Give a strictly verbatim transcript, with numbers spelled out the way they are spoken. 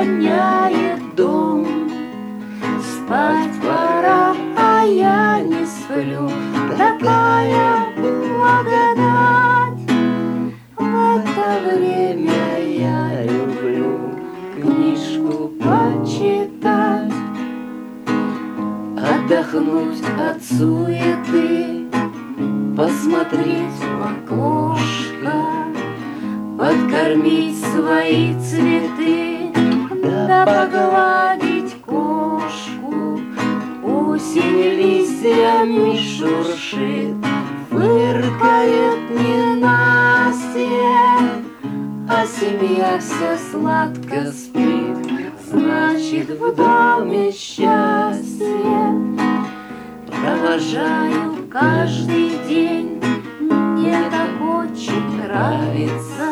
воняет дом. Спать пора, а я не сплю. Такая благодать. В это время я люблю книжку почитать, отдохнуть от суеты, посмотреть в окошко, подкормить свои цветы, да погладить кошку. Осень листьями шуршит, фыркает ненастье, а семья вся сладко спит, значит, в доме счастье. Провожаю каждый день, мне так очень нравится